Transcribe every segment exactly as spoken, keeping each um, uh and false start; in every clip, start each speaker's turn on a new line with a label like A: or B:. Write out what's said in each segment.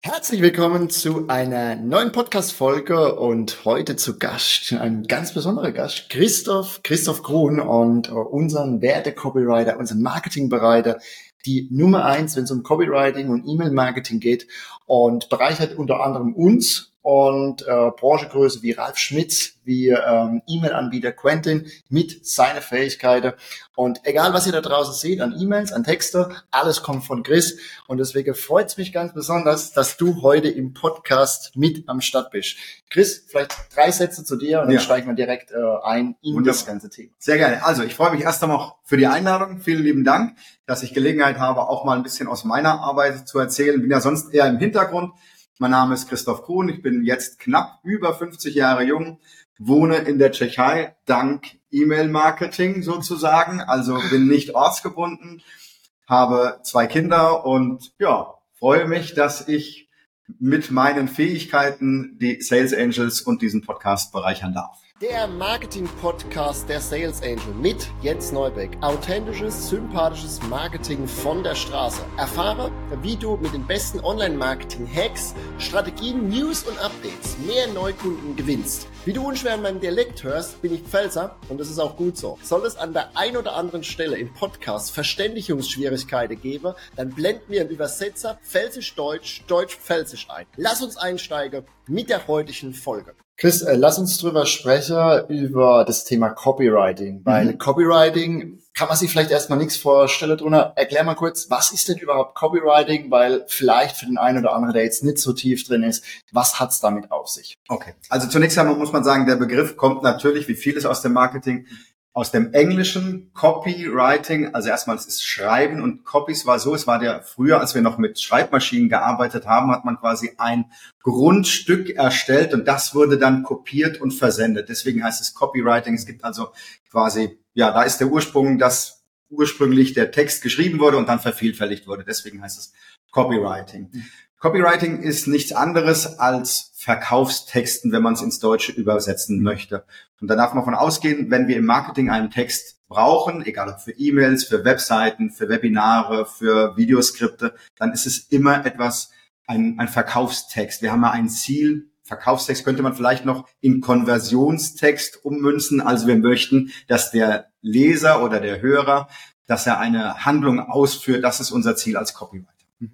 A: Herzlich willkommen zu einer neuen Podcast-Folge und heute zu Gast, ein ganz besonderer Gast, Christoph, Christoph Grun und unseren Werte-Copywriter, unseren Marketingbereiter, die Nummer eins, wenn es um Copywriting und E-Mail-Marketing geht und bereichert unter anderem uns und äh, Branchengröße wie Ralf Schmitz, wie ähm, E-Mail-Anbieter Quentin mit seinen Fähigkeiten. Und egal, was ihr da draußen seht, an E-Mails, an Texte, alles kommt von Chris. Und deswegen freut es mich ganz besonders, dass du heute im Podcast mit am Start bist. Chris, vielleicht drei Sätze zu dir und dann ja. steigen wir direkt äh, ein in Wunderbar. Das ganze Thema.
B: Sehr gerne. Also ich freue mich erst einmal für die Einladung. Vielen lieben Dank, dass ich Gelegenheit habe, auch mal ein bisschen aus meiner Arbeit zu erzählen. Bin ja sonst eher im Hintergrund. Mein Name ist Christoph Grun. Ich bin jetzt knapp über fünfzig Jahre jung, wohne in der Tschechei dank E-Mail-Marketing sozusagen. Also bin nicht ortsgebunden, habe zwei Kinder und ja, freue mich, dass ich mit meinen Fähigkeiten die Sales Angels und diesen Podcast bereichern darf.
A: Der Marketing-Podcast der Sales Angel mit Jens Neubeck. Authentisches, sympathisches Marketing von der Straße. Erfahre, wie du mit den besten Online-Marketing-Hacks, Strategien, News und Updates mehr Neukunden gewinnst. Wie du unschwer in meinem Dialekt hörst, bin ich Pfälzer und das ist auch gut so. Soll es an der ein oder anderen Stelle im Podcast Verständigungsschwierigkeiten geben, dann blenden wir einen Übersetzer Pfälzisch-Deutsch, Deutsch-Pfälzisch ein. Lass uns einsteigen mit der heutigen Folge. Chris, äh, lass uns drüber sprechen, über das Thema Copywriting. Weil mhm. Copywriting kann man sich vielleicht erstmal nichts vorstellen drunter. Erklär mal kurz, was ist denn überhaupt Copywriting? Weil vielleicht für den einen oder anderen, der jetzt nicht so tief drin ist, was hat's damit auf sich?
B: Okay, also zunächst einmal muss man sagen, der Begriff kommt natürlich, wie vieles aus dem Marketing, aus dem Englischen. Copywriting, also erstmal es ist Schreiben und Copies war so, es war der früher, als wir noch mit Schreibmaschinen gearbeitet haben, hat man quasi ein Grundstück erstellt und das wurde dann kopiert und versendet. Deswegen heißt es Copywriting. Es gibt also quasi, ja, da ist der Ursprung, dass ursprünglich der Text geschrieben wurde und dann vervielfältigt wurde. Deswegen heißt es Copywriting. Mhm. Copywriting ist nichts anderes als Verkaufstexten, wenn man es ins Deutsche übersetzen möchte. Und da darf man davon ausgehen, wenn wir im Marketing einen Text brauchen, egal ob für E-Mails, für Webseiten, für Webinare, für Videoskripte, dann ist es immer etwas, ein, ein Verkaufstext. Wir haben ja ein Ziel. Verkaufstext könnte man vielleicht noch in Konversionstext ummünzen. Also wir möchten, dass der Leser oder der Hörer, dass er eine Handlung ausführt. Das ist unser Ziel als Copywriter.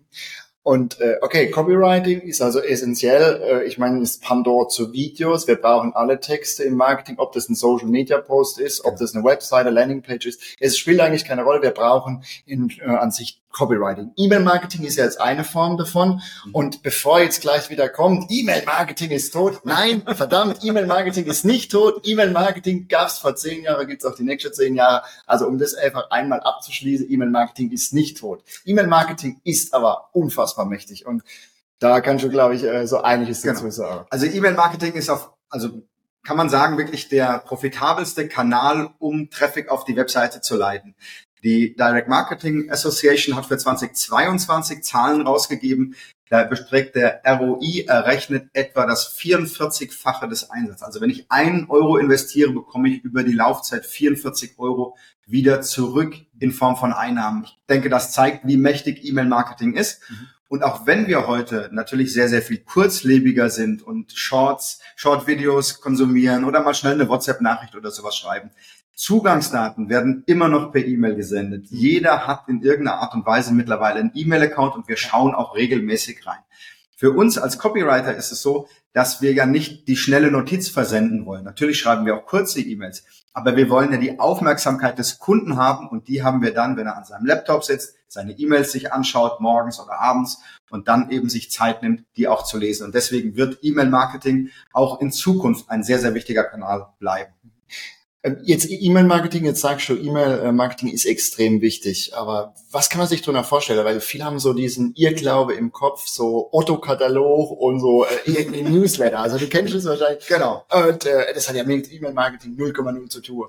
A: Und äh, okay, Copywriting ist also essentiell. Äh, ich meine, ist Pandora zu Videos. Wir brauchen alle Texte im Marketing, ob das ein Social-Media-Post ist, ob das eine Website, eine Landingpage ist. Es spielt eigentlich keine Rolle. Wir brauchen in, äh, an sich Copywriting. E-Mail-Marketing ist ja jetzt eine Form davon. Und bevor jetzt gleich wieder kommt, E-Mail-Marketing ist tot. Nein, verdammt, E-Mail-Marketing ist nicht tot. E-Mail-Marketing gab es vor zehn Jahren, gibt es auch die nächsten zehn Jahre. Also um das einfach einmal abzuschließen, E-Mail-Marketing ist nicht tot. E-Mail-Marketing ist aber unfassbar mächtig. Und da kannst du, glaube ich, so einiges dazu
B: genau.
A: sagen.
B: Also E-Mail-Marketing ist auf, also kann man sagen, wirklich der profitabelste Kanal, um Traffic auf die Webseite zu leiten. Die Direct Marketing Association hat für zweitausendzweiundzwanzig Zahlen rausgegeben. Da beträgt der R O I errechnet etwa das vierundvierzigfache des Einsatzes. Also wenn ich einen Euro investiere, bekomme ich über die Laufzeit vierundvierzig Euro wieder zurück in Form von Einnahmen. Ich denke, das zeigt, wie mächtig E-Mail-Marketing ist. Mhm. Und auch wenn wir heute natürlich sehr, sehr viel kurzlebiger sind und Shorts, Short-Videos konsumieren oder mal schnell eine WhatsApp-Nachricht oder sowas schreiben, Zugangsdaten werden immer noch per E-Mail gesendet. Jeder hat in irgendeiner Art und Weise mittlerweile einen E-Mail-Account und wir schauen auch regelmäßig rein. Für uns als Copywriter ist es so, dass wir ja nicht die schnelle Notiz versenden wollen. Natürlich schreiben wir auch kurze E-Mails, aber wir wollen ja die Aufmerksamkeit des Kunden haben und die haben wir dann, wenn er an seinem Laptop sitzt, seine E-Mails sich anschaut, morgens oder abends und dann eben sich Zeit nimmt, die auch zu lesen. Und deswegen wird E-Mail-Marketing auch in Zukunft ein sehr, sehr wichtiger Kanal bleiben.
A: Jetzt E-Mail-Marketing, jetzt sagst du, E-Mail-Marketing ist extrem wichtig, aber was kann man sich darunter vorstellen? Weil viele haben so diesen Irrglaube im Kopf, so Otto-Katalog und so äh, Newsletter, also du kennst es wahrscheinlich.
B: Genau.
A: Und äh, das hat ja mit E-Mail-Marketing null Komma null zu tun.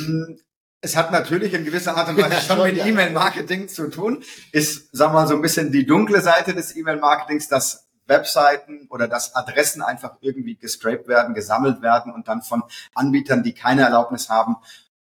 B: Es hat natürlich in gewisser Art und Weise schon mit E-Mail-Marketing zu tun, ist, sagen wir mal, so ein bisschen die dunkle Seite des E-Mail-Marketings, dass Webseiten oder dass Adressen einfach irgendwie gescraped werden, gesammelt werden und dann von Anbietern, die keine Erlaubnis haben,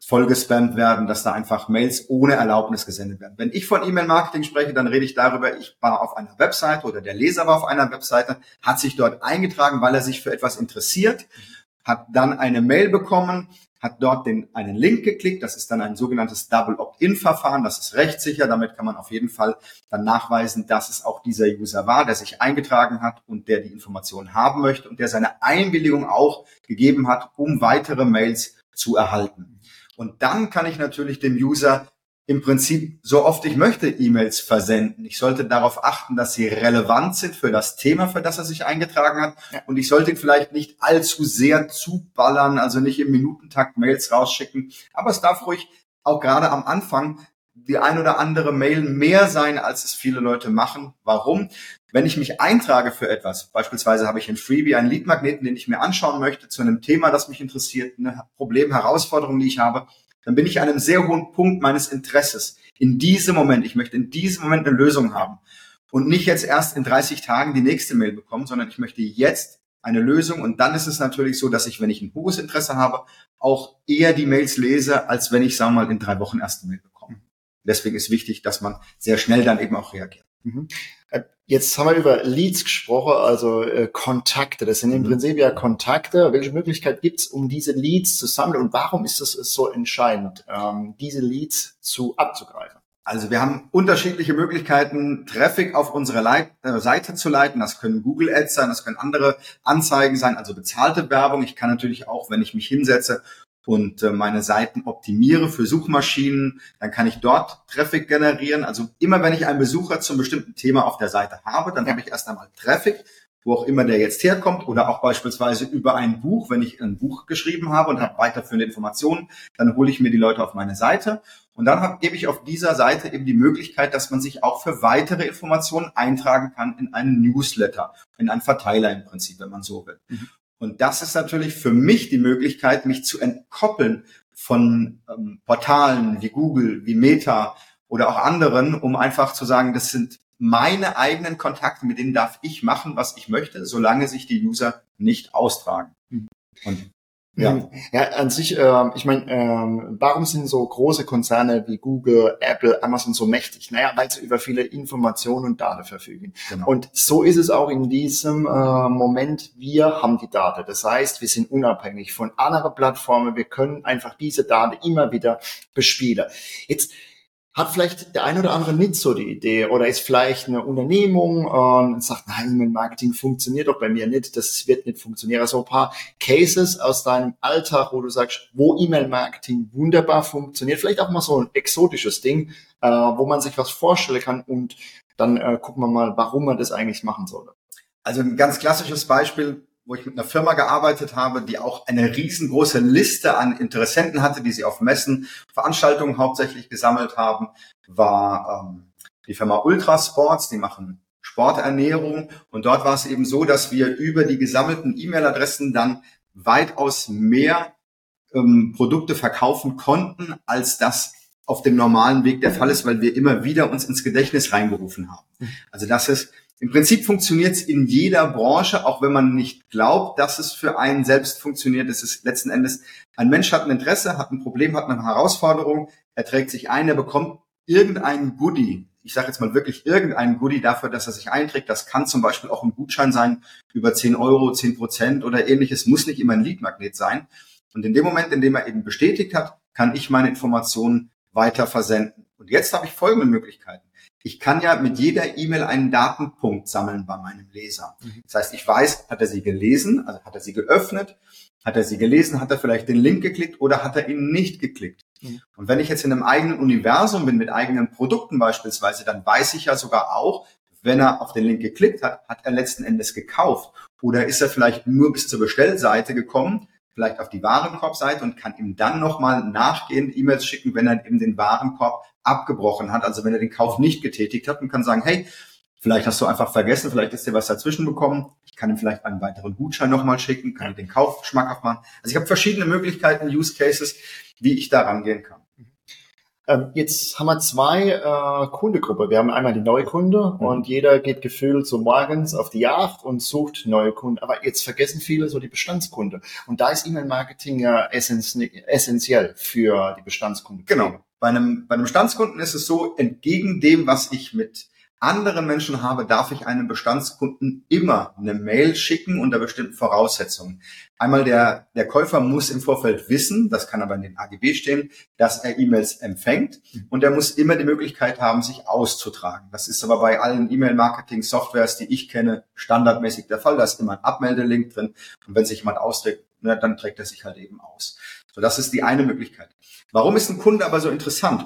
B: vollgespammt werden, dass da einfach Mails ohne Erlaubnis gesendet werden. Wenn ich von E-Mail-Marketing spreche, dann rede ich darüber, ich war auf einer Webseite oder der Leser war auf einer Webseite, hat sich dort eingetragen, weil er sich für etwas interessiert, hat dann eine Mail bekommen, hat dort den, einen Link geklickt, das ist dann ein sogenanntes Double Opt-in-Verfahren, das ist rechtssicher, damit kann man auf jeden Fall dann nachweisen, dass es auch dieser User war, der sich eingetragen hat und der die Informationen haben möchte und der seine Einwilligung auch gegeben hat, um weitere Mails zu erhalten. Und dann kann ich natürlich dem User im Prinzip so oft ich möchte E-Mails versenden. Ich sollte darauf achten, dass sie relevant sind für das Thema, für das er sich eingetragen hat. Ja. Und ich sollte ihn vielleicht nicht allzu sehr zuballern, also nicht im Minutentakt Mails rausschicken. Aber es darf ruhig auch gerade am Anfang die ein oder andere Mail mehr sein, als es viele Leute machen. Warum? Wenn ich mich eintrage für etwas, beispielsweise habe ich ein Freebie, einen Leadmagneten, den ich mir anschauen möchte, zu einem Thema, das mich interessiert, eine Problem, Herausforderung, die ich habe, dann bin ich an einem sehr hohen Punkt meines Interesses. In diesem Moment, ich möchte in diesem Moment eine Lösung haben und nicht jetzt erst in dreißig Tagen die nächste Mail bekommen, sondern ich möchte jetzt eine Lösung. Und dann ist es natürlich so, dass ich, wenn ich ein hohes Interesse habe, auch eher die Mails lese, als wenn ich, sagen wir mal, in drei Wochen erst eine Mail bekomme. Deswegen ist wichtig, dass man sehr schnell dann eben auch reagiert.
A: Mhm. Jetzt haben wir über Leads gesprochen, also äh, Kontakte. Das sind im mhm. Prinzip ja Kontakte. Welche Möglichkeit gibt's, um diese Leads zu sammeln und warum ist es so entscheidend, ähm, diese Leads zu abzugreifen?
B: Also wir haben unterschiedliche Möglichkeiten, Traffic auf unsere Leit- äh, Seite zu leiten. Das können Google Ads sein, das können andere Anzeigen sein, also bezahlte Werbung. Ich kann natürlich auch, wenn ich mich hinsetze und meine Seiten optimiere für Suchmaschinen, dann kann ich dort Traffic generieren. Also immer wenn ich einen Besucher zum bestimmten Thema auf der Seite habe, dann habe ich erst einmal Traffic, wo auch immer der jetzt herkommt, oder auch beispielsweise über ein Buch, wenn ich ein Buch geschrieben habe und habe weiterführende Informationen, dann hole ich mir die Leute auf meine Seite und dann hab, gebe ich auf dieser Seite eben die Möglichkeit, dass man sich auch für weitere Informationen eintragen kann in einen Newsletter, in einen Verteiler im Prinzip, wenn man so will. Mhm. Und das ist natürlich für mich die Möglichkeit, mich zu entkoppeln von ähm, Portalen wie Google, wie Meta oder auch anderen, um einfach zu sagen, das sind meine eigenen Kontakte, mit denen darf ich machen, was ich möchte, solange sich die User nicht austragen. Und
A: Ja, ja, an sich, äh, ich meine, äh, warum sind so große Konzerne wie Google, Apple, Amazon so mächtig? Naja, weil sie über viele Informationen und Daten verfügen. Genau. Und so ist es auch in diesem äh, Moment. Wir haben die Daten. Das heißt, wir sind unabhängig von anderen Plattformen. Wir können einfach diese Daten immer wieder bespielen. Jetzt hat vielleicht der ein oder andere nicht so die Idee oder ist vielleicht eine Unternehmung und sagt, nein, E-Mail-Marketing funktioniert doch bei mir nicht, das wird nicht funktionieren. So ein paar Cases aus deinem Alltag, wo du sagst, wo E-Mail-Marketing wunderbar funktioniert, vielleicht auch mal so ein exotisches Ding, äh, wo man sich was vorstellen kann und dann äh, gucken wir mal, warum man das eigentlich machen sollte.
B: Also ein ganz klassisches Beispiel, wo ich mit einer Firma gearbeitet habe, die auch eine riesengroße Liste an Interessenten hatte, die sie auf Messen, Veranstaltungen hauptsächlich gesammelt haben, war ähm, die Firma Ultrasports, die machen Sporternährung. Und dort war es eben so, dass wir über die gesammelten E-Mail-Adressen dann weitaus mehr ähm, Produkte verkaufen konnten, als das auf dem normalen Weg der Fall ist, weil wir immer wieder uns ins Gedächtnis reingerufen haben. Also das ist Im Prinzip funktioniert es in jeder Branche, auch wenn man nicht glaubt, dass es für einen selbst funktioniert. Es ist letzten Endes, ein Mensch hat ein Interesse, hat ein Problem, hat eine Herausforderung, er trägt sich ein, er bekommt irgendein Goodie. Ich sage jetzt mal wirklich irgendein Goodie dafür, dass er sich einträgt. Das kann zum Beispiel auch ein Gutschein sein über zehn Euro, zehn Prozent oder ähnliches. Muss nicht immer ein Leadmagnet sein. Und in dem Moment, in dem er eben bestätigt hat, kann ich meine Informationen weiter versenden. Und jetzt habe ich folgende Möglichkeiten. Ich kann ja mit jeder E-Mail einen Datenpunkt sammeln bei meinem Leser. Das heißt, ich weiß, hat er sie gelesen, also hat er sie geöffnet, hat er sie gelesen, hat er vielleicht den Link geklickt oder hat er ihn nicht geklickt. Mhm. Und wenn ich jetzt in einem eigenen Universum bin, mit eigenen Produkten beispielsweise, dann weiß ich ja sogar auch, wenn er auf den Link geklickt hat, hat er letzten Endes gekauft. Oder ist er vielleicht nur bis zur Bestellseite gekommen, vielleicht auf die Warenkorbseite und kann ihm dann nochmal nachgehend E-Mails schicken, wenn er eben den Warenkorb abgebrochen hat, also wenn er den Kauf nicht getätigt hat und kann sagen, hey, vielleicht hast du einfach vergessen, vielleicht ist dir was dazwischen bekommen, ich kann ihm vielleicht einen weiteren Gutschein nochmal schicken, kann den Kauf schmackhaft machen. Also ich habe verschiedene Möglichkeiten, Use Cases, wie ich da rangehen kann.
A: Ähm, jetzt haben wir zwei äh, Kundengruppen. Wir haben einmal die Neukunde mhm. und jeder geht gefühlt so morgens auf die Jagd und sucht neue Kunden. Aber jetzt vergessen viele so die Bestandskunde. Und da ist E-Mail-Marketing ja essentiell für die Bestandskunden.
B: Genau. Bei einem, bei einem Bestandskunden ist es so, entgegen dem, was ich mit anderen Menschen habe, darf ich einem Bestandskunden immer eine Mail schicken unter bestimmten Voraussetzungen. Einmal der, der Käufer muss im Vorfeld wissen, das kann aber in den A G B stehen, dass er E-Mails empfängt und er muss immer die Möglichkeit haben, sich auszutragen. Das ist aber bei allen E-Mail-Marketing-Softwares, die ich kenne, standardmäßig der Fall. Da ist immer ein Abmeldelink drin und wenn sich jemand austrägt, ne, dann trägt er sich halt eben aus. So, das ist die eine Möglichkeit. Warum ist ein Kunde aber so interessant?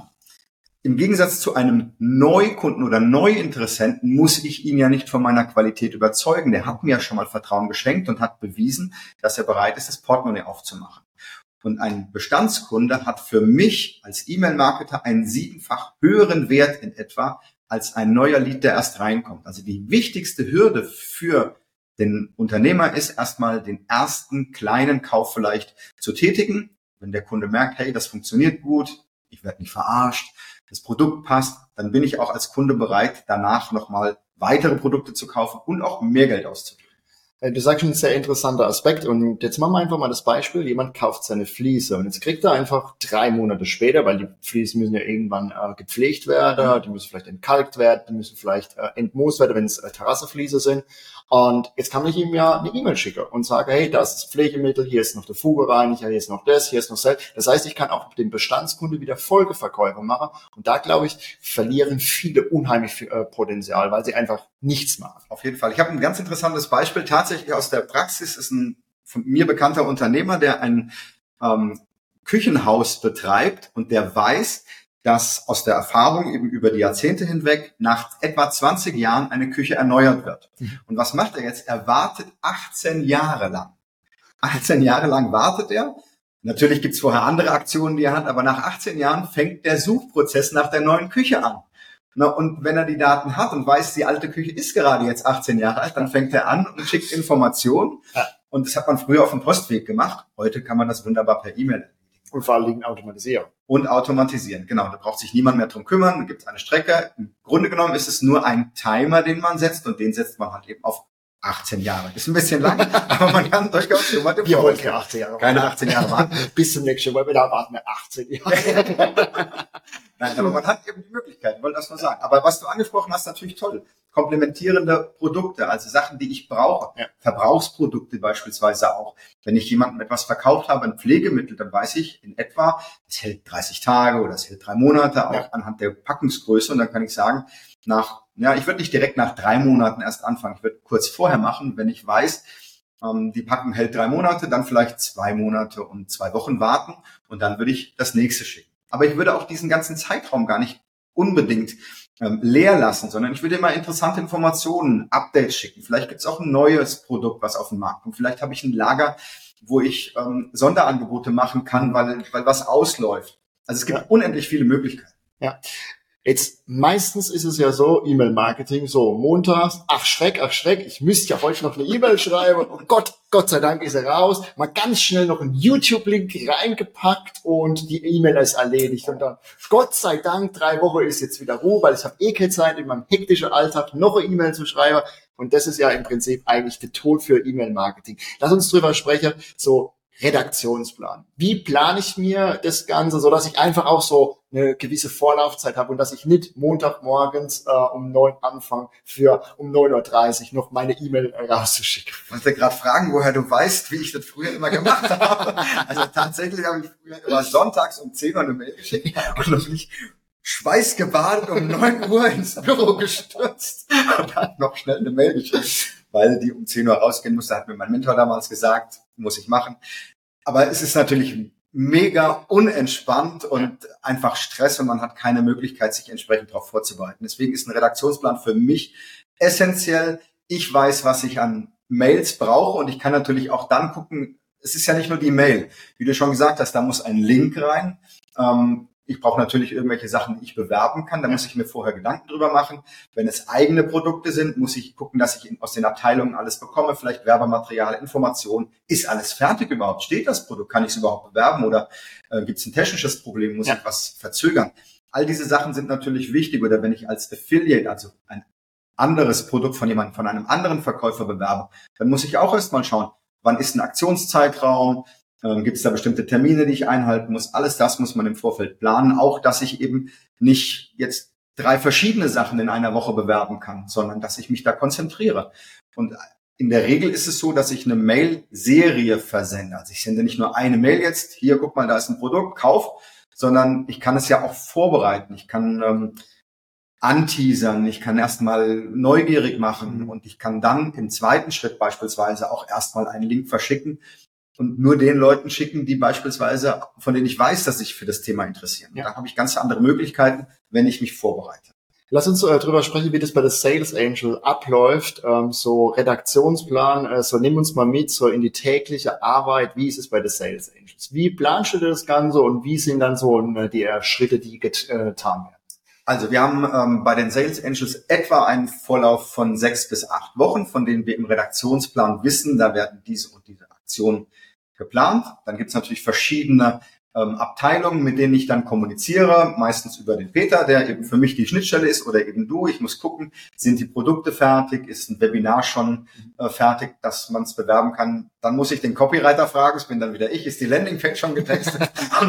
B: Im Gegensatz zu einem Neukunden oder Neuinteressenten muss ich ihn ja nicht von meiner Qualität überzeugen. Der hat mir ja schon mal Vertrauen geschenkt und hat bewiesen, dass er bereit ist, das Portemonnaie aufzumachen. Und ein Bestandskunde hat für mich als E-Mail-Marketer einen siebenfach höheren Wert in etwa als ein neuer Lead, der erst reinkommt. Also die wichtigste Hürde für den Unternehmer ist erstmal den ersten kleinen Kauf vielleicht zu tätigen. Wenn der Kunde merkt, hey, das funktioniert gut, ich werde nicht verarscht, das Produkt passt, dann bin ich auch als Kunde bereit, danach nochmal weitere Produkte zu kaufen und auch mehr Geld auszugeben.
A: Du sagst schon, ein sehr interessanter Aspekt und jetzt machen wir einfach mal das Beispiel, jemand kauft seine Fliese und jetzt kriegt er einfach drei Monate später, weil die Fliesen müssen ja irgendwann äh, gepflegt werden, die müssen vielleicht entkalkt werden, die müssen vielleicht äh, entmoost werden, wenn es äh, Terrassefliese sind. Und jetzt kann ich ihm ja eine E-Mail schicken und sage, hey, das ist Pflegemittel, hier ist noch der Fugereiniger, hier ist noch das, hier ist noch das. Das heißt, ich kann auch den Bestandskunde wieder Folgeverkäufe machen. Und da, glaube ich, verlieren viele unheimlich viel äh, Potenzial, weil sie einfach nichts machen.
B: Auf jeden Fall. Ich habe ein ganz interessantes Beispiel tatsächlich aus der Praxis. Ist ein von mir bekannter Unternehmer, der ein ähm, Küchenhaus betreibt und der weiß, dass aus der Erfahrung eben über die Jahrzehnte hinweg nach etwa zwanzig Jahren eine Küche erneuert wird. Mhm. Und was macht er jetzt? Er wartet achtzehn Jahre lang. achtzehn Jahre lang wartet er. Natürlich gibt's vorher andere Aktionen, die er hat, aber nach achtzehn Jahren fängt der Suchprozess nach der neuen Küche an. Na, und wenn er die Daten hat und weiß, die alte Küche ist gerade jetzt achtzehn Jahre alt, dann fängt er an und schickt Informationen. Ja. Und das hat man früher auf dem Postweg gemacht. Heute kann man das wunderbar per E-Mail.
A: Und vor allen Dingen automatisieren.
B: Und automatisieren, genau. Da braucht sich niemand mehr drum kümmern. Da gibt es eine Strecke. Im Grunde genommen ist es nur ein Timer, den man setzt. Und den setzt man halt eben auf achtzehn Jahre. Ist ein bisschen lang, aber man kann durchaus schon mal
A: Wir wollen keine achtzehn Jahre
B: Keine achtzehn Jahre warten.
A: Bis zum nächsten Webinar warten wir achtzehn Jahre.
B: Nein, aber man hat eben die Möglichkeit, ich wollte das nur sagen. Aber was du angesprochen hast, natürlich toll. Komplementierende Produkte, also Sachen, die ich brauche. Ja. Verbrauchsprodukte beispielsweise auch. Wenn ich jemandem etwas verkauft habe, ein Pflegemittel, dann weiß ich in etwa, es hält dreißig Tage oder es hält drei Monate, auch ja. anhand der Packungsgröße. Und dann kann ich sagen, nach, ja, ich würde nicht direkt nach drei Monaten erst anfangen. Ich würde kurz vorher machen, wenn ich weiß, ähm, die Packung hält drei Monate, dann vielleicht zwei Monate und zwei Wochen warten und dann würde ich das nächste schicken. Aber ich würde auch diesen ganzen Zeitraum gar nicht unbedingt ähm, leer lassen, sondern ich würde immer interessante Informationen, Updates schicken. Vielleicht gibt es auch ein neues Produkt, was auf den Markt kommt. Vielleicht habe ich ein Lager, wo ich ähm, Sonderangebote machen kann, weil, weil was ausläuft. Also es gibt ja. unendlich viele Möglichkeiten.
A: Ja. Jetzt, meistens ist es ja so, E-Mail-Marketing, so montags, ach Schreck, ach Schreck, ich müsste ja heute noch eine E-Mail schreiben, oh Gott, Gott sei Dank ist er raus, mal ganz schnell noch einen YouTube-Link reingepackt und die E-Mail ist erledigt und dann, Gott sei Dank, drei Wochen ist jetzt wieder Ruhe, weil ich habe eh keine Zeit in meinem hektischen Alltag noch eine E-Mail zu schreiben und das ist ja im Prinzip eigentlich der Tod für E-Mail-Marketing. Lass uns drüber sprechen, so Redaktionsplan. Wie plane ich mir das Ganze, so dass ich einfach auch so eine gewisse Vorlaufzeit habe und dass ich nicht Montagmorgens äh, um neun anfange, für um neun Uhr dreißig noch meine E-Mail äh, rauszuschicken.
B: Ich wollte gerade fragen, woher du weißt, wie ich das früher immer gemacht habe. Also tatsächlich habe ich früher immer sonntags um zehn Uhr eine Mail geschickt und dann bin ich schweißgebadet um neun Uhr ins Büro gestürzt und hat noch schnell eine Mail geschickt, weil die um zehn Uhr rausgehen musste, hat mir mein Mentor damals gesagt, muss ich machen. Aber es ist natürlich mega unentspannt und einfach Stress und man hat keine Möglichkeit, sich entsprechend darauf vorzubereiten. Deswegen ist ein Redaktionsplan für mich essentiell. Ich weiß, was ich an Mails brauche und ich kann natürlich auch dann gucken, es ist ja nicht nur die Mail. Wie du schon gesagt hast, da muss ein Link rein. Ähm, Ich brauche natürlich irgendwelche Sachen, die ich bewerben kann. Da muss ich mir vorher Gedanken drüber machen. Wenn es eigene Produkte sind, muss ich gucken, dass ich aus den Abteilungen alles bekomme. Vielleicht Werbematerial, Informationen. Ist alles fertig überhaupt? Steht das Produkt? Kann ich es überhaupt bewerben? Oder äh, gibt es ein technisches Problem? Muss ja. ich was verzögern? All diese Sachen sind natürlich wichtig. Oder wenn ich als Affiliate, also ein anderes Produkt von jemandem, von einem anderen Verkäufer bewerbe, dann muss ich auch erstmal schauen, wann ist ein Aktionszeitraum, ähm, gibt es da bestimmte Termine, die ich einhalten muss. Alles das muss man im Vorfeld planen. Auch, dass ich eben nicht jetzt drei verschiedene Sachen in einer Woche bewerben kann, sondern dass ich mich da konzentriere. Und in der Regel ist es so, dass ich eine Mail-Serie versende. Also ich sende nicht nur eine Mail jetzt, hier, guck mal, da ist ein Produkt, kauf, sondern ich kann es ja auch vorbereiten. Ich kann ähm, anteasern, ich kann erstmal neugierig machen und ich kann dann im zweiten Schritt beispielsweise auch erstmal einen Link verschicken und nur den Leuten schicken, die beispielsweise, von denen ich weiß, dass sich für das Thema interessieren. Ja. Da habe ich ganz andere Möglichkeiten, wenn ich mich vorbereite.
A: Lass uns äh, drüber sprechen, wie das bei der Sales Angel abläuft, ähm, so Redaktionsplan, äh, so nimm uns mal mit, so in die tägliche Arbeit, wie ist es bei der Sales Angels? Wie planst du das Ganze und wie sind dann so äh, die äh, Schritte, die getan werden?
B: Also wir haben ähm, bei den Sales Angels etwa einen Vorlauf von sechs bis acht Wochen, von denen wir im Redaktionsplan wissen, da werden diese und diese Aktionen geplant. Dann gibt es natürlich verschiedene ähm, Abteilungen, mit denen ich dann kommuniziere, meistens über den Peter, der eben für mich die Schnittstelle ist, oder eben du. Ich muss gucken, sind die Produkte fertig, ist ein Webinar schon äh, fertig, dass man es bewerben kann. Dann muss ich den Copywriter fragen, das bin dann wieder ich, ist die Landingpage schon getextet?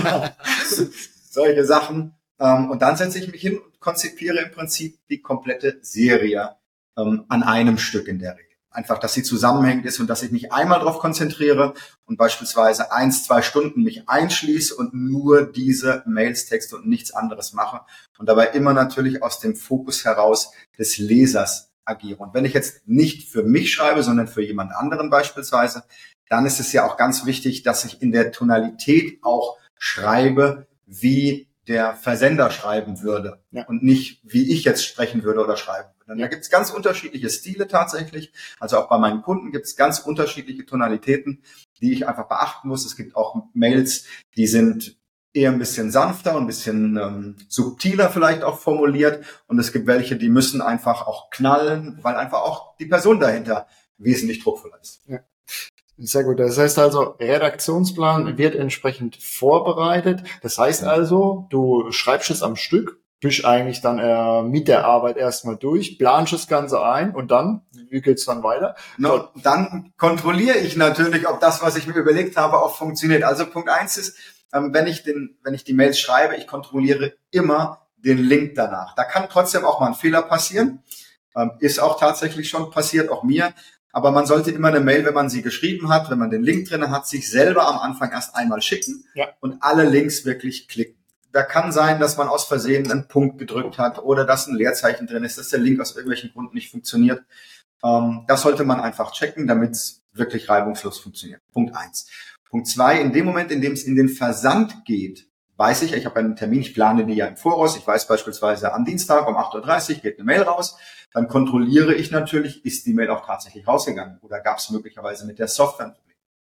B: Solche Sachen. Ähm, und dann setze ich mich hin und konzipiere im Prinzip die komplette Serie ähm, an einem Stück in der Regel. Einfach, dass sie zusammenhängend ist und dass ich mich einmal darauf konzentriere und beispielsweise eins, zwei Stunden mich einschließe und nur diese Mails texte und nichts anderes mache und dabei immer natürlich aus dem Fokus heraus des Lesers agiere. Und wenn ich jetzt nicht für mich schreibe, sondern für jemand anderen beispielsweise, dann ist es ja auch ganz wichtig, dass ich in der Tonalität auch schreibe, wie der Versender schreiben würde, ja, und nicht, wie ich jetzt sprechen würde oder schreiben würde. Und da gibt es ganz unterschiedliche Stile tatsächlich. Also auch bei meinen Kunden gibt es ganz unterschiedliche Tonalitäten, die ich einfach beachten muss. Es gibt auch Mails, die sind eher ein bisschen sanfter und ein bisschen ähm, subtiler vielleicht auch formuliert. Und es gibt welche, die müssen einfach auch knallen, weil einfach auch die Person dahinter wesentlich druckvoller ist. Ja.
A: Sehr gut. Das heißt also, Redaktionsplan wird entsprechend vorbereitet. Das heißt also, du schreibst es am Stück, bist eigentlich dann äh, mit der Arbeit erstmal durch, planst das Ganze ein und dann, wie geht's dann weiter?
B: No, dann kontrolliere ich natürlich, ob das, was ich mir überlegt habe, auch funktioniert. Also Punkt eins ist, ähm, wenn ich den, wenn ich die Mails schreibe, ich kontrolliere immer den Link danach. Da kann trotzdem auch mal ein Fehler passieren. Ähm, ist auch tatsächlich schon passiert, auch mir. Aber man sollte immer eine Mail, wenn man sie geschrieben hat, wenn man den Link drin hat, sich selber am Anfang erst einmal schicken, ja, und alle Links wirklich klicken. Da kann sein, dass man aus Versehen einen Punkt gedrückt hat oder dass ein Leerzeichen drin ist, dass der Link aus irgendwelchen Gründen nicht funktioniert. Ähm, das sollte man einfach checken, damit es wirklich reibungslos funktioniert. Punkt eins. Punkt zwei, in dem Moment, in dem es in den Versand geht, weiß ich, ich habe einen Termin, ich plane die ja im Voraus. Ich weiß beispielsweise, am Dienstag um acht Uhr dreißig geht eine Mail raus. Dann kontrolliere ich natürlich, ist die Mail auch tatsächlich rausgegangen oder gab es möglicherweise mit der Software ein Problem.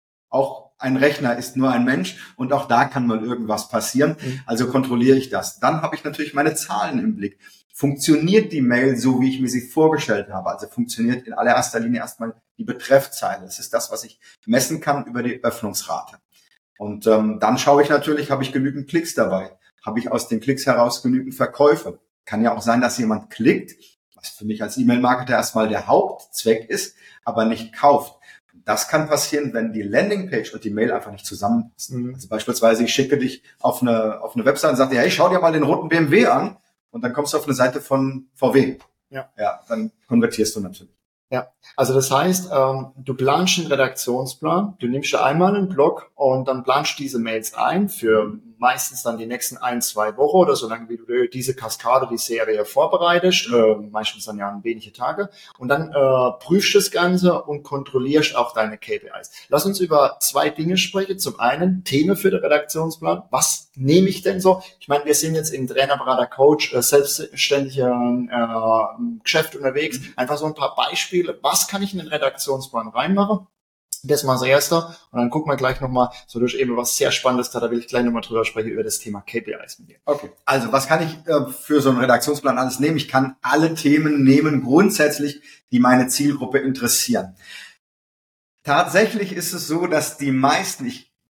B: Auch ein Rechner ist nur ein Mensch und auch da kann mal irgendwas passieren. Also kontrolliere ich das. Dann habe ich natürlich meine Zahlen im Blick. Funktioniert die Mail so, wie ich mir sie vorgestellt habe? Also funktioniert in allererster Linie erstmal die Betreffzeile. Das ist das, was ich messen kann über die Öffnungsrate. Und ähm, dann schaue ich natürlich, habe ich genügend Klicks dabei? Habe ich aus den Klicks heraus genügend Verkäufe? Kann ja auch sein, dass jemand klickt, was für mich als E-Mail-Marketer erstmal der Hauptzweck ist, aber nicht kauft. Das kann passieren, wenn die Landingpage und die Mail einfach nicht zusammenpassen. Mhm. Also beispielsweise, ich schicke dich auf eine, auf eine Website und sage dir, hey, schau dir mal den roten B M W an und dann kommst du auf eine Seite von V W. Ja. Ja, dann konvertierst du natürlich.
A: Ja, also das heißt, ähm, du planst einen Redaktionsplan, du nimmst dir einmal einen Blog und dann planst diese Mails ein für meistens dann die nächsten ein, zwei Wochen oder so lange, wie du diese Kaskade, die Serie vorbereitest, äh, meistens dann ja wenige Tage, und dann äh, prüfst das Ganze und kontrollierst auch deine K P Is. Lass uns über zwei Dinge sprechen. Zum einen Themen für den Redaktionsplan. Was nehme ich denn so? Ich meine, wir sind jetzt im Trainer, Berater, Coach, äh, selbstständigen äh, Geschäft unterwegs. Einfach so ein paar Beispiele. Was kann ich in den Redaktionsplan reinmachen? Das mal als erster. Und dann gucken wir gleich nochmal, so durch eben was sehr Spannendes da, da will ich gleich nochmal drüber sprechen, über das Thema K P Is mit dir.
B: Okay. Also, was kann ich äh, für so einen Redaktionsplan alles nehmen? Ich kann alle Themen nehmen, grundsätzlich, die meine Zielgruppe interessieren. Tatsächlich ist es so, dass die meisten, ich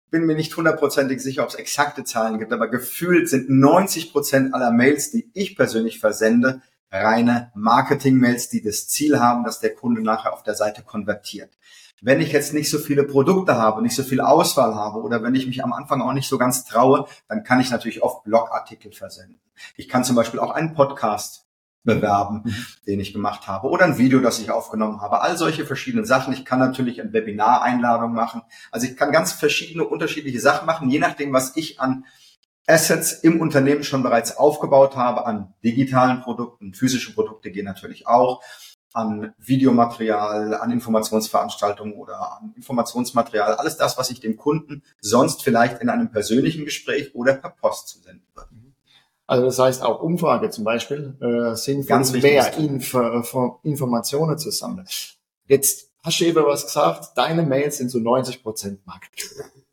B: bin mir nicht hundertprozentig sicher, ob es exakte Zahlen gibt, aber gefühlt sind neunzig Prozent aller Mails, die ich persönlich versende, reine Marketing-Mails, die das Ziel haben, dass der Kunde nachher auf der Seite konvertiert. Wenn ich jetzt nicht so viele Produkte habe, nicht so viel Auswahl habe oder wenn ich mich am Anfang auch nicht so ganz traue, dann kann ich natürlich oft Blogartikel versenden. Ich kann zum Beispiel auch einen Podcast bewerben, mhm. den ich gemacht habe oder ein Video, das ich aufgenommen habe. All solche verschiedenen Sachen. Ich kann natürlich eine Webinar-Einladung machen. Also ich kann ganz verschiedene, unterschiedliche Sachen machen, je nachdem, was ich an Assets im Unternehmen schon bereits aufgebaut habe, an digitalen Produkten. Physische Produkte gehen natürlich auch, an Videomaterial, an Informationsveranstaltungen oder an Informationsmaterial. Alles das, was ich dem Kunden sonst vielleicht in einem persönlichen Gespräch oder per Post zusenden würde.
A: Also das heißt auch Umfrage zum Beispiel, äh, sinnvoll,
B: ganz
A: mehr Info, Informationen zu sammeln. Jetzt hast du eben was gesagt, deine Mails sind so neunzig Prozent Marketing.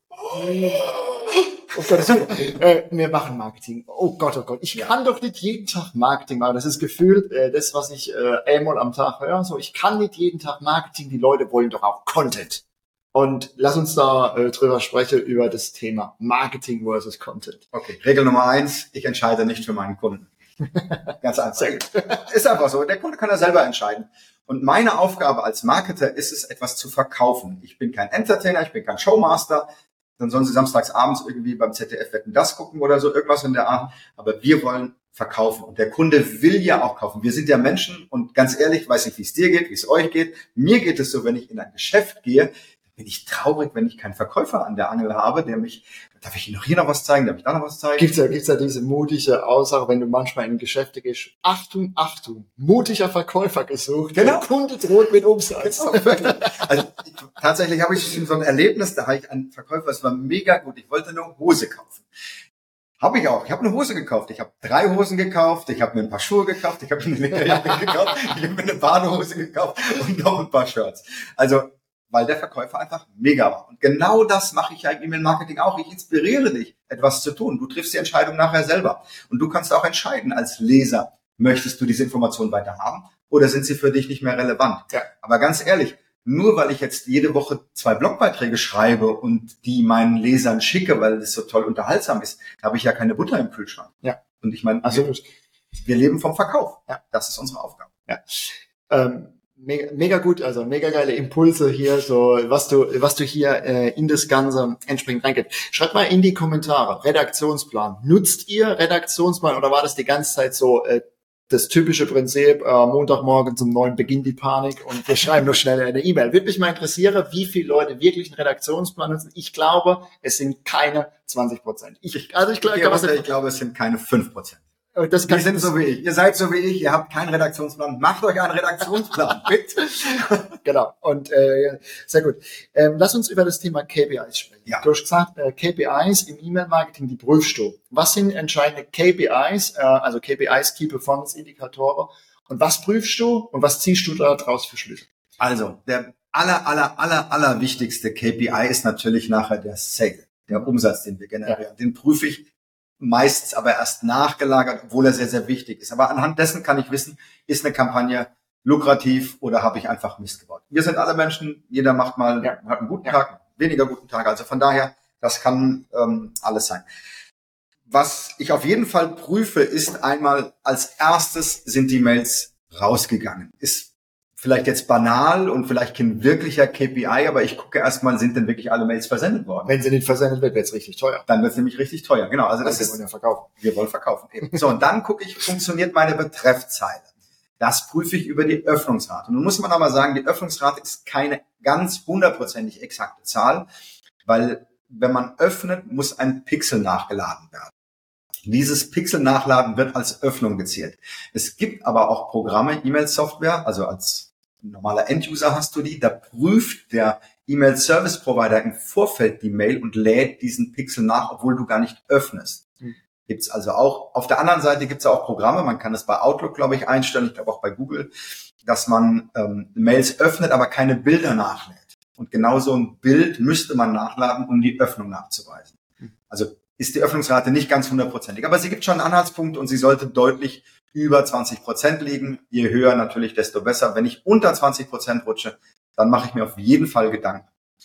A: Oh Gott, äh, wir machen Marketing. Oh Gott, oh Gott. Ich ja. kann doch nicht jeden Tag Marketing machen. Das ist gefühlt äh, das, was ich äh, einmal am Tag höre. So, ich kann nicht jeden Tag Marketing. Die Leute wollen doch auch Content. Und lass uns da äh, drüber sprechen, über das Thema Marketing versus Content.
B: Okay, Regel Nummer eins, ich entscheide nicht für meinen Kunden. Ganz einfach. Ist einfach so. Der Kunde kann ja selber entscheiden. Und meine Aufgabe als Marketer ist es, etwas zu verkaufen. Ich bin kein Entertainer, ich bin kein Showmaster. Dann sollen sie samstags abends irgendwie beim Z D F Wetten das gucken oder so, irgendwas in der Art. Aber wir wollen verkaufen. Und der Kunde will ja auch kaufen. Wir sind ja Menschen und ganz ehrlich, weiß nicht, wie es dir geht, wie es euch geht. Mir geht es so, wenn ich in ein Geschäft gehe, bin ich traurig, wenn ich keinen Verkäufer an der Angel habe, der mich, darf ich Ihnen noch hier noch was zeigen, darf ich da noch was zeigen?
A: Gibt's ja, gibt's ja diese mutige Aussage, wenn du manchmal in Geschäfte gehst, Achtung, Achtung, mutiger Verkäufer gesucht,
B: genau.
A: Der Kunde droht mit Umsatz.
B: Genau. Also ich, tatsächlich habe ich so ein Erlebnis, da habe ich einen Verkäufer, es war mega gut, ich wollte eine Hose kaufen. Habe ich auch. Ich habe eine Hose gekauft. Ich habe drei Hosen gekauft. Ich habe mir ein paar Schuhe gekauft. Ich habe mir eine Lederjacke gekauft. Ich habe mir eine Badehose gekauft und noch ein paar Shirts. Also weil der Verkäufer einfach mega war. Und genau das mache ich ja im E-Mail-Marketing auch. Ich inspiriere dich, etwas zu tun. Du triffst die Entscheidung nachher selber. Und du kannst auch entscheiden als Leser, möchtest du diese Informationen weiter haben oder sind sie für dich nicht mehr relevant? Ja. Aber ganz ehrlich, nur weil ich jetzt jede Woche zwei Blogbeiträge schreibe und die meinen Lesern schicke, weil es so toll unterhaltsam ist, habe ich ja keine Butter im Kühlschrank.
A: Ja.
B: Und ich meine, also, wir, wir leben vom Verkauf. Ja. Das ist unsere Aufgabe.
A: Ja. Ähm. Mega, mega gut, also mega geile Impulse hier, so was du was du hier äh, in das Ganze entsprechend reingibst. Schreibt mal in die Kommentare, Redaktionsplan. Nutzt ihr Redaktionsplan oder war das die ganze Zeit so äh, das typische Prinzip, äh, Montagmorgen zum neuen beginnt die Panik und wir schreiben nur schnell eine E-Mail. Würde mich mal interessieren, wie viele Leute wirklich einen Redaktionsplan nutzen. Ich glaube, es sind keine zwanzig Prozent. Ich, also ich, glaub,
B: ich, glaube, ich glaube, es sind keine fünf Prozent.
A: Das
B: Wir sind so wie ich. Ihr seid so wie ich. Ihr habt keinen Redaktionsplan. Macht euch einen Redaktionsplan, bitte.
A: Genau. Und äh, sehr gut. Ähm, lass uns über das Thema K P Is sprechen. Ja. Du hast gesagt, äh, K P Is im E-Mail-Marketing, die prüfst du. Was sind entscheidende K P Is, äh, also K P Is, Key Performance Indikatoren? Und was prüfst du und was ziehst du da draus für Schlüsse?
B: Also, der aller, aller, aller, aller wichtigste K P I ist natürlich nachher der Sale, der Umsatz, den wir generieren. Ja. Den prüfe ich meistens aber erst nachgelagert, obwohl er sehr, sehr wichtig ist. Aber anhand dessen kann ich wissen, ist eine Kampagne lukrativ oder habe ich einfach Mist gebaut. Wir sind alle Menschen, jeder macht mal, ja. hat einen guten ja. Tag, weniger guten Tag. Also von daher, das kann ähm, alles sein. Was ich auf jeden Fall prüfe, ist einmal, als erstes sind die Mails rausgegangen. Ist vielleicht jetzt banal und vielleicht kein wirklicher K P I, aber ich gucke erstmal, sind denn wirklich alle Mails versendet worden?
A: Wenn sie nicht versendet wird, wird es richtig teuer.
B: Dann wird es nämlich richtig teuer, genau. Also das,
A: das ist, wir wollen ja verkaufen.
B: Wir wollen verkaufen. Eben. So, und dann gucke ich, funktioniert meine Betreffzeile. Das prüfe ich über die Öffnungsrate. Und nun muss man aber sagen, die Öffnungsrate ist keine ganz hundertprozentig exakte Zahl, weil wenn man öffnet, muss ein Pixel nachgeladen werden. Dieses Pixel-Nachladen wird als Öffnung gezählt. Es gibt aber auch Programme, E-Mail-Software, also als normaler End-User hast du die, da prüft der E-Mail-Service-Provider im Vorfeld die Mail und lädt diesen Pixel nach, obwohl du gar nicht öffnest. Mhm. Gibt's also auch. Auf der anderen Seite gibt's auch Programme, man kann das bei Outlook, glaube ich, einstellen, ich glaube auch bei Google, dass man ähm, Mails öffnet, aber keine Bilder nachlädt. Und genau so ein Bild müsste man nachladen, um die Öffnung nachzuweisen. Mhm. Also ist die Öffnungsrate nicht ganz hundertprozentig. Aber sie gibt schon einen Anhaltspunkt und sie sollte deutlich über zwanzig Prozent liegen. Je höher natürlich, desto besser. Wenn ich unter zwanzig Prozent rutsche, dann mache ich mir auf jeden Fall Gedanken.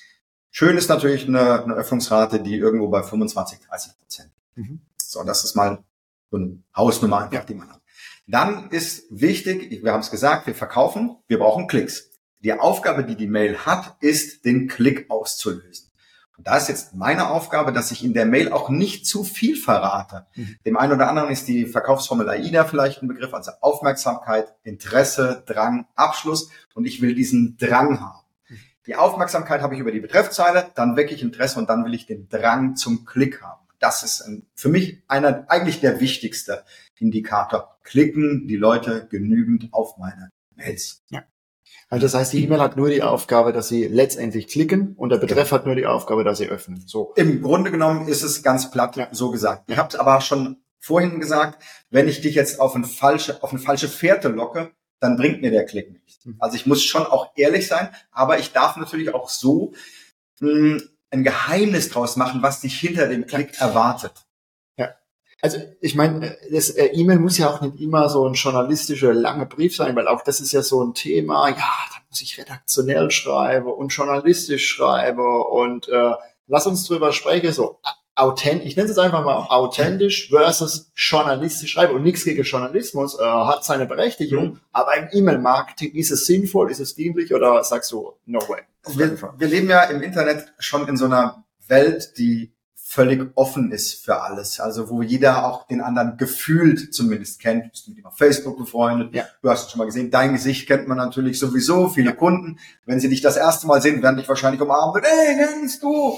B: Schön ist natürlich eine, eine Öffnungsrate, die irgendwo bei fünfundzwanzig, dreißig Prozent. Mhm. So, das ist mal so eine Hausnummer einfach, ja. die man hat. Dann ist wichtig, wir haben es gesagt, wir verkaufen, wir brauchen Klicks. Die Aufgabe, die die Mail hat, ist, den Klick auszulösen. Und da ist jetzt meine Aufgabe, dass ich in der Mail auch nicht zu viel verrate. Mhm. Dem einen oder anderen ist die Verkaufsformel AIDA vielleicht ein Begriff, also Aufmerksamkeit, Interesse, Drang, Abschluss. Und ich will diesen Drang haben. Die Aufmerksamkeit habe ich über die Betreffzeile, dann wecke ich Interesse und dann will ich den Drang zum Klick haben. Das ist ein, für mich einer, eigentlich der wichtigste Indikator. Klicken die Leute genügend auf meine Mails.
A: Ja. Also das heißt, die E-Mail hat nur die Aufgabe, dass sie letztendlich klicken und der Betreff ja. hat nur die Aufgabe, dass sie öffnen. So.
B: Im Grunde genommen ist es ganz platt ja. so gesagt. Ich habe es aber schon vorhin gesagt, wenn ich dich jetzt auf eine falsche, auf eine falsche Fährte locke, dann bringt mir der Klick nichts. Also ich muss schon auch ehrlich sein, aber ich darf natürlich auch so mh, ein Geheimnis draus machen, was dich hinter dem Klick ja. erwartet.
A: Ja. Also ich meine, das äh, E-Mail muss ja auch nicht immer so ein journalistischer langer Brief sein, weil auch das ist ja so ein Thema, ja, da muss ich redaktionell schreiben und journalistisch schreiben und äh, lass uns drüber sprechen, so authentisch, ich nenne es einfach mal authentisch versus journalistisch schreiben und nichts gegen Journalismus, äh, hat seine Berechtigung, mhm. aber im E-Mail-Marketing ist es sinnvoll, ist es dienlich oder sagst du, no way?
B: Wir, wir leben ja im Internet schon in so einer Welt, die völlig offen ist für alles, also wo jeder auch den anderen gefühlt zumindest kennt. Du bist mit ihm auf Facebook befreundet, ja. du hast es schon mal gesehen, dein Gesicht kennt man natürlich sowieso, viele Kunden, wenn sie dich das erste Mal sehen, werden dich wahrscheinlich umarmen, ey, nennst du...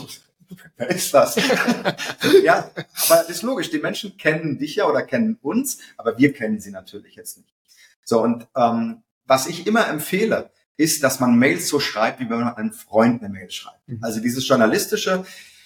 B: Wer ist das? Ja, aber das ist logisch. Die Menschen kennen dich ja oder kennen uns, aber wir kennen sie natürlich jetzt nicht. So, und ähm, was ich immer empfehle, ist, dass man Mails so schreibt, wie wenn man einem Freund eine Mail schreibt. Mhm. Also dieses Journalistische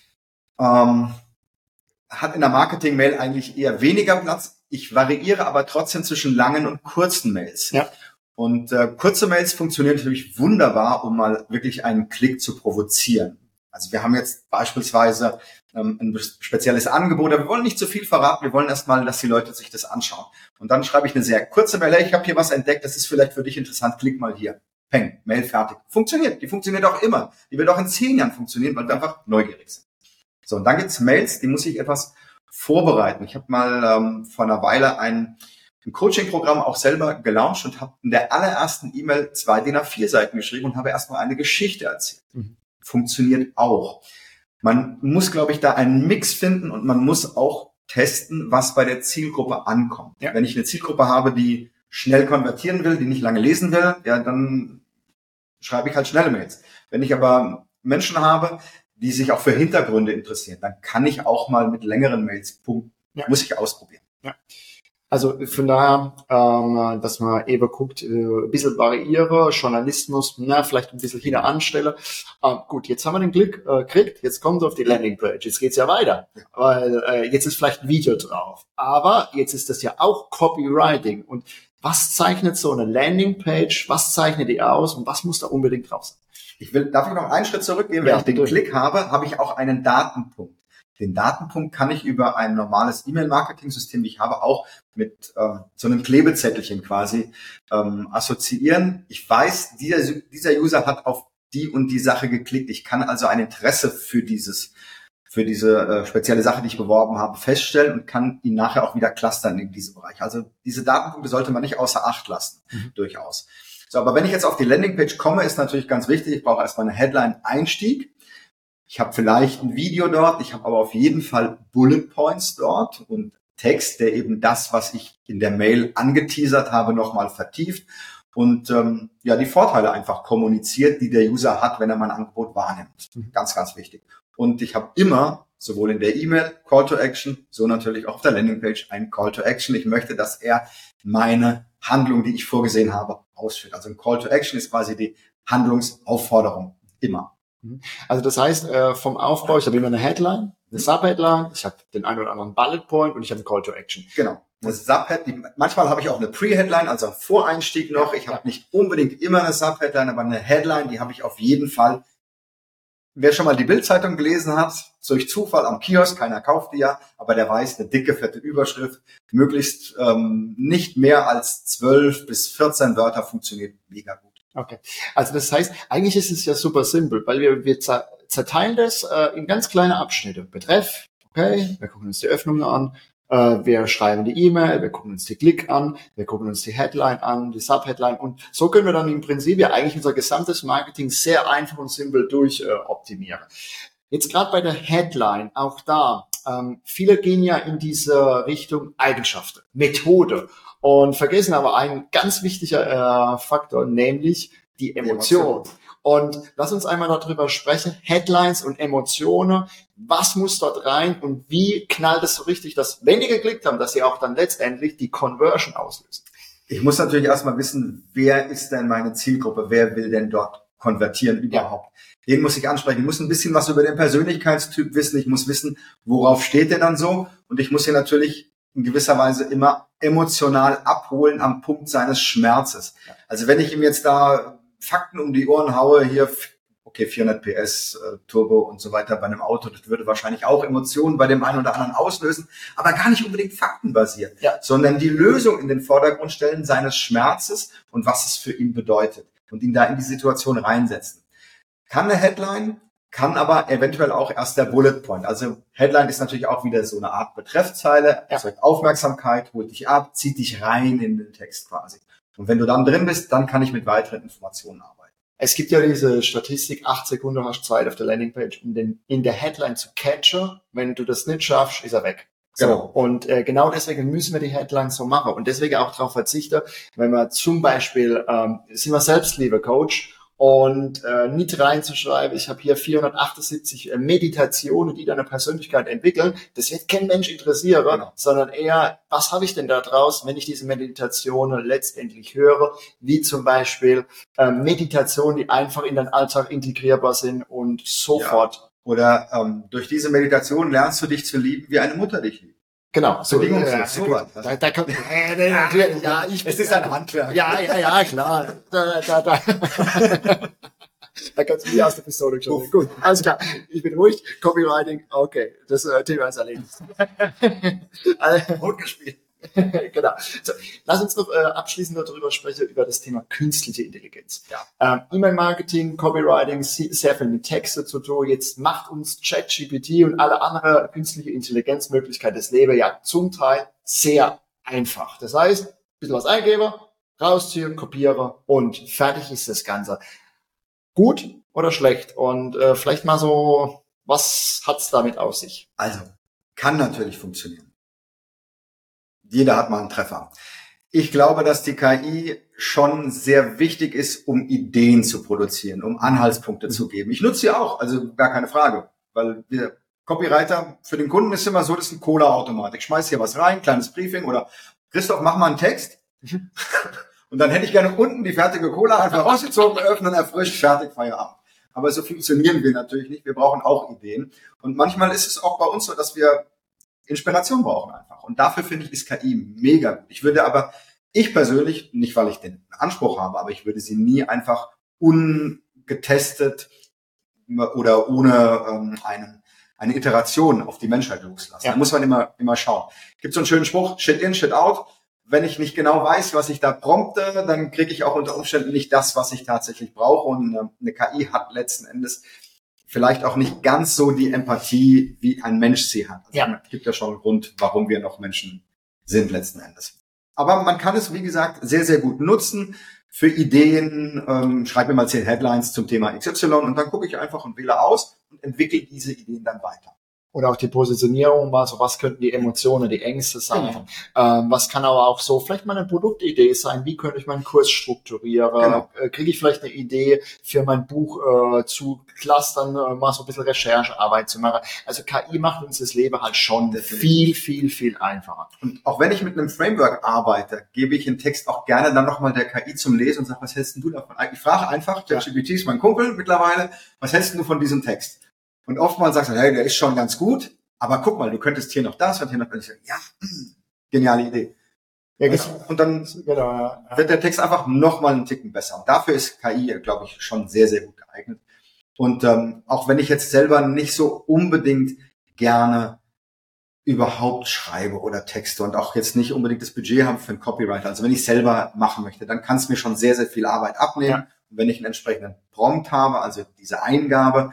B: ähm, hat in der Marketing-Mail eigentlich eher weniger Platz. Ich variiere aber trotzdem zwischen langen und kurzen Mails. Ja. Und äh, kurze Mails funktionieren natürlich wunderbar, um mal wirklich einen Klick zu provozieren. Also wir haben jetzt beispielsweise ähm, ein spezielles Angebot, aber wir wollen nicht zu viel verraten, wir wollen erstmal, dass die Leute sich das anschauen. Und dann schreibe ich eine sehr kurze Mail, hey, ich habe hier was entdeckt, das ist vielleicht für dich interessant, klick mal hier. Peng, Mail fertig. Funktioniert, die funktioniert auch immer. Die wird auch in zehn Jahren funktionieren, weil wir einfach neugierig sind. So, und dann gibt's Mails, die muss ich etwas vorbereiten. Ich habe mal ähm, vor einer Weile ein, ein Coaching-Programm auch selber gelauncht und habe in der allerersten E-Mail zwei D I N A vier Seiten geschrieben und habe erstmal eine Geschichte erzählt. Mhm. Funktioniert auch. Man muss, glaube ich, da einen Mix finden und man muss auch testen, was bei der Zielgruppe ankommt. Ja. Wenn ich eine Zielgruppe habe, die schnell konvertieren will, die nicht lange lesen will, ja, dann schreibe ich halt schnelle Mails. Wenn ich aber Menschen habe, die sich auch für Hintergründe interessieren, dann kann ich auch mal mit längeren Mails punkten. Ja. Muss ich ausprobieren.
A: Ja. Also von daher, ähm, dass man eben guckt, äh, ein bisschen variiere, Journalismus, na, vielleicht ein bisschen hinter anstelle. Ähm, gut, jetzt haben wir den Klick äh, gekriegt, jetzt kommt es auf die Landingpage, jetzt geht's ja weiter, weil äh, jetzt ist vielleicht ein Video drauf. Aber jetzt ist das ja auch Copywriting. Und was zeichnet so eine Landingpage, was zeichnet die aus und was muss da unbedingt drauf sein?
B: Ich will, darf ich noch einen Schritt zurückgehen? Wenn ja, ich den durch. Klick habe, habe ich auch einen Datenpunkt. Den Datenpunkt kann ich über ein normales E-Mail-Marketing-System, wie ich habe, auch mit ähm, so einem Klebezettelchen quasi ähm, assoziieren. Ich weiß, dieser, dieser User hat auf die und die Sache geklickt. Ich kann also ein Interesse für dieses, für diese äh, spezielle Sache, die ich beworben habe, feststellen und kann ihn nachher auch wieder clustern in diesem Bereich. Also diese Datenpunkte sollte man nicht außer Acht lassen, mhm. durchaus. So, aber wenn ich jetzt auf die Landingpage komme, ist natürlich ganz wichtig, ich brauche erstmal eine Headline-Einstieg. Ich habe vielleicht ein Video dort, ich habe aber auf jeden Fall Bullet Points dort und Text, der eben das, was ich in der Mail angeteasert habe, nochmal vertieft und ähm, ja die Vorteile einfach kommuniziert, die der User hat, wenn er mein Angebot wahrnimmt. Ganz, ganz wichtig. Und ich habe immer, sowohl in der E-Mail Call to Action, so natürlich auch auf der Landingpage ein Call to Action. Ich möchte, dass er meine Handlung, die ich vorgesehen habe, ausführt. Also ein Call to Action ist quasi die Handlungsaufforderung. Immer.
A: Also das heißt, vom Aufbau, ich habe immer eine Headline, eine Subheadline, ich habe den einen oder anderen Bullet Point und ich habe einen Call to Action.
B: Genau. Eine Subheadline, manchmal habe ich auch eine Pre-Headline, also einen Voreinstieg noch. Ich habe ja. nicht unbedingt immer eine Subheadline, aber eine Headline, die habe ich auf jeden Fall. Wer schon mal die Bild-Zeitung gelesen hat, durch Zufall am Kiosk, keiner kauft die ja, aber der weiß, eine dicke, fette Überschrift, möglichst ähm, nicht mehr als zwölf bis vierzehn Wörter funktioniert mega gut.
A: Okay, also das heißt, eigentlich ist es ja super simpel, weil wir, wir zerteilen das äh, in ganz kleine Abschnitte. Betreff, okay, wir gucken uns die Öffnungen an, äh, wir schreiben die E-Mail, wir gucken uns die Klick an, wir gucken uns die Headline an, die Subheadline und so können wir dann im Prinzip ja eigentlich unser gesamtes Marketing sehr einfach und simpel durch äh, optimieren. Jetzt gerade bei der Headline, auch da, ähm, viele gehen ja in diese Richtung Eigenschaften, Methode und vergessen aber einen ganz wichtiger äh, Faktor, nämlich die Emotion. Emotion. Und lass uns einmal darüber sprechen, Headlines und Emotionen, was muss dort rein und wie knallt es so richtig, dass, wenn die geklickt haben, dass sie auch dann letztendlich die Conversion auslösen.
B: Ich muss natürlich erstmal wissen, wer ist denn meine Zielgruppe, wer will denn dort konvertieren überhaupt. Ja. Den muss ich ansprechen. Ich muss ein bisschen was über den Persönlichkeitstyp wissen. Ich muss wissen, worauf steht der dann so. Und ich muss hier natürlich in gewisser Weise immer emotional abholen am Punkt seines Schmerzes. Ja. Also wenn ich ihm jetzt da Fakten um die Ohren haue, hier, okay, vierhundert P S, äh, Turbo und so weiter bei einem Auto, das würde wahrscheinlich auch Emotionen bei dem einen oder anderen auslösen, aber gar nicht unbedingt faktenbasiert, ja. sondern die Lösung in den Vordergrund stellen seines Schmerzes und was es für ihn bedeutet und ihn da in die Situation reinsetzen. Kann eine Headline, kann aber eventuell auch erst der Bullet Point. Also Headline ist natürlich auch wieder so eine Art Betreffzeile, erzeugt ja. Aufmerksamkeit, holt dich ab, zieht dich rein in den Text quasi. Und wenn du dann drin bist, dann kann ich mit weiteren Informationen arbeiten.
A: Es gibt ja diese Statistik, acht Sekunden hast du Zeit auf der Landingpage, um den in der Headline zu catchen. Wenn du das nicht schaffst, ist er weg. So. Genau. Und äh, genau deswegen müssen wir die Headline so machen. Und deswegen auch darauf verzichten, wenn wir zum Beispiel, ähm, sind wir Selbstliebe-Coach, und äh, nicht reinzuschreiben, ich habe hier vierhundertachtundsiebzig äh, Meditationen, die deine Persönlichkeit entwickeln. Das wird kein Mensch interessieren, genau. sondern eher, was habe ich denn da draus, wenn ich diese Meditationen letztendlich höre, wie zum Beispiel äh, Meditationen, die einfach in deinen Alltag integrierbar sind und sofort. Ja.
B: Oder ähm, durch diese Meditation lernst du dich zu lieben, wie eine Mutter dich liebt.
A: Genau,
B: so, äh, so was.
A: Da, da kommt, äh, natürlich, ja, ich,
B: es ist ein Handwerk.
A: Ja, ja, ja, klar. Da, da, da. Da kannst du mir aus der Pistole schon. Gut, alles klar. Ich bin ruhig. Copywriting, okay, das äh, Thema ist erledigt.
B: Gut gespielt.
A: Genau. So, lass uns noch äh, abschließend darüber sprechen, über das Thema künstliche Intelligenz.
B: Ja.
A: Ähm, E-Mail-Marketing, Copywriting, sehr viel mit Texte zu tun. Jetzt macht uns ChatGPT und alle anderen künstliche Intelligenzmöglichkeiten das Leben ja zum Teil sehr einfach. Das heißt, ein bisschen was eingeben, rausziehen, kopieren und fertig ist das Ganze. Gut oder schlecht? Und äh, vielleicht mal so, was hat's damit auf sich?
B: Also, kann natürlich funktionieren. Jeder hat mal einen Treffer. Ich glaube, dass die K I schon sehr wichtig ist, um Ideen zu produzieren, um Anhaltspunkte zu geben. Ich nutze sie auch, also gar keine Frage, weil wir Copywriter, für den Kunden ist immer so, das ist ein Cola-Automat. Ich schmeiß hier was rein, kleines Briefing oder Christoph, mach mal einen Text. Und dann hätte ich gerne unten die fertige Cola einfach rausgezogen, öffnen, erfrischt, fertig, Feierabend. Aber so funktionieren wir natürlich nicht. Wir brauchen auch Ideen. Und manchmal ist es auch bei uns so, dass wir Inspiration brauchen einfach. Und dafür finde ich, ist K I mega gut. Ich würde aber, ich persönlich, nicht weil ich den Anspruch habe, aber ich würde sie nie einfach ungetestet oder ohne ähm, einen, eine Iteration auf die Menschheit loslassen. Ja. Da muss man immer, immer schauen. Gibt so einen schönen Spruch, shit in, shit out. Wenn ich nicht genau weiß, was ich da prompte, dann kriege ich auch unter Umständen nicht das, was ich tatsächlich brauche. Und eine K I hat letzten Endes vielleicht auch nicht ganz so die Empathie, wie ein Mensch sie hat. Also ja. Es gibt ja schon einen Grund, warum wir noch Menschen sind letzten Endes. Aber man kann es, wie gesagt, sehr, sehr gut nutzen für Ideen. Ähm, schreib mir mal zehn Headlines zum Thema X Y und dann gucke ich einfach und wähle aus und entwickle diese Ideen dann weiter.
A: Oder auch die Positionierung, also was könnten die Emotionen, die Ängste sein. Genau. Ähm, was kann aber auch so vielleicht mal eine Produktidee sein, wie könnte ich meinen Kurs strukturieren, genau. äh, kriege ich vielleicht eine Idee für mein Buch äh, zu clustern, äh, mal so ein bisschen Recherchearbeit zu machen. Also K I macht uns das Leben halt schon Definitiv. viel, viel, viel einfacher.
B: Und auch wenn ich mit einem Framework arbeite, gebe ich den Text auch gerne dann nochmal der K I zum Lesen und sage, was hältst du davon? Ich frage einfach, ChatGPT ist mein Kumpel mittlerweile, was hältst du von diesem Text? Und oftmals sagst du, hey, der ist schon ganz gut, aber guck mal, du könntest hier noch das und hier noch das. Ich sage, ja, geniale Idee. Ja, genau. Und dann genau, ja. wird der Text einfach nochmal einen Ticken besser. Und dafür ist K I, glaube ich, schon sehr, sehr gut geeignet. Und ähm, auch wenn ich jetzt selber nicht so unbedingt gerne überhaupt schreibe oder Texte und auch jetzt nicht unbedingt das Budget habe für einen Copywriter, also wenn ich selber machen möchte, dann kann es mir schon sehr, sehr viel Arbeit abnehmen. Ja. Und wenn ich einen entsprechenden Prompt habe, also diese Eingabe,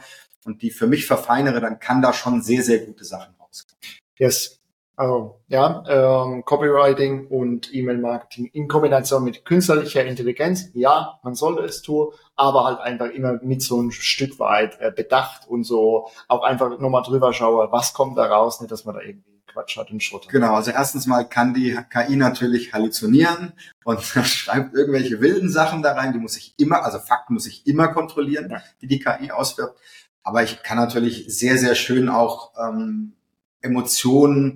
B: und die für mich verfeinere, dann kann da schon sehr, sehr gute Sachen rauskommen.
A: Yes. Also, ja, ähm, Copywriting und E-Mail-Marketing in Kombination mit künstlicher Intelligenz. Ja, man sollte es tun, aber halt einfach immer mit so ein Stück weit äh, bedacht und so auch einfach nochmal drüber schauen, was kommt da raus, nicht, dass man da irgendwie Quatsch hat und Schrott.
B: Genau, also erstens mal kann die K I natürlich halluzinieren und schreibt irgendwelche wilden Sachen da rein, die muss ich immer, also Fakten muss ich immer kontrollieren, ja, die die K I auswirkt. Aber ich kann natürlich sehr, sehr schön auch ähm, Emotionen,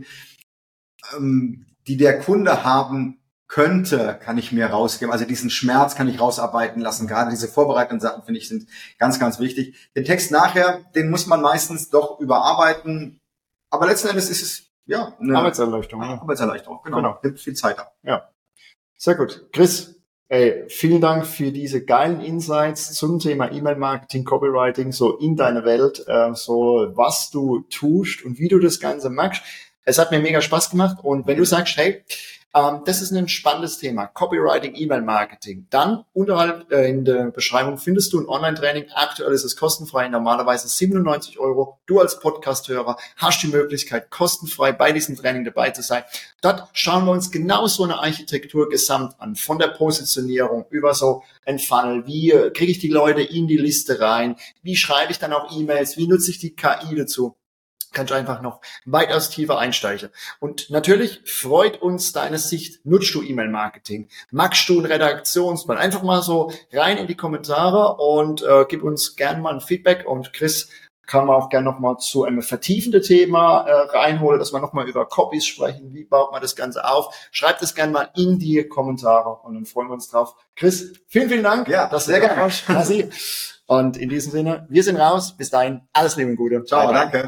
B: ähm, die der Kunde haben könnte, kann ich mir rausgeben. Also diesen Schmerz kann ich rausarbeiten lassen. Gerade diese vorbereitenden Sachen, finde ich, sind ganz, ganz wichtig. Den Text nachher, den muss man meistens doch überarbeiten. Aber letzten Endes ist es, ja, eine
A: Arbeitserleichterung. Ja.
B: Arbeitserleichterung, genau.
A: genau.
B: Nimmt viel Zeit ab.
A: Ja. Sehr gut. Chris, ey, vielen Dank für diese geilen Insights zum Thema E-Mail-Marketing, Copywriting, so in deiner Welt, äh, so was du tust und wie du das Ganze machst. Es hat mir mega Spaß gemacht und wenn du sagst, hey, ähm, das ist ein spannendes Thema, Copywriting, E-Mail-Marketing, dann unterhalb äh, in der Beschreibung findest du ein Online-Training. Aktuell ist es kostenfrei, normalerweise siebenundneunzig Euro. Du als Podcast-Hörer hast die Möglichkeit, kostenfrei bei diesem Training dabei zu sein. Dort schauen wir uns genau so eine Architektur gesamt an, von der Positionierung über so ein Funnel. Wie äh, kriege ich die Leute in die Liste rein? Wie schreibe ich dann auch E-Mails? Wie nutze ich die K I dazu? Kannst du einfach noch weitaus tiefer einsteigen. Und natürlich freut uns deine Sicht. Nutzt du E-Mail-Marketing? Magst du einen Redaktionsplan? Einfach mal so rein in die Kommentare und äh, gib uns gerne mal ein Feedback. Und Chris kann man auch gerne nochmal zu einem vertiefenden Thema äh, reinholen, dass wir nochmal über Copies sprechen. Wie baut man das Ganze auf? Schreibt das gerne mal in die Kommentare und dann freuen wir uns drauf. Chris, vielen, vielen Dank.
B: Ja,
A: dass
B: sehr
A: du da
B: gerne.
A: warst. Und in diesem Sinne, wir sind raus. Bis dahin, alles Liebe und Gute.
B: Ciao, danke.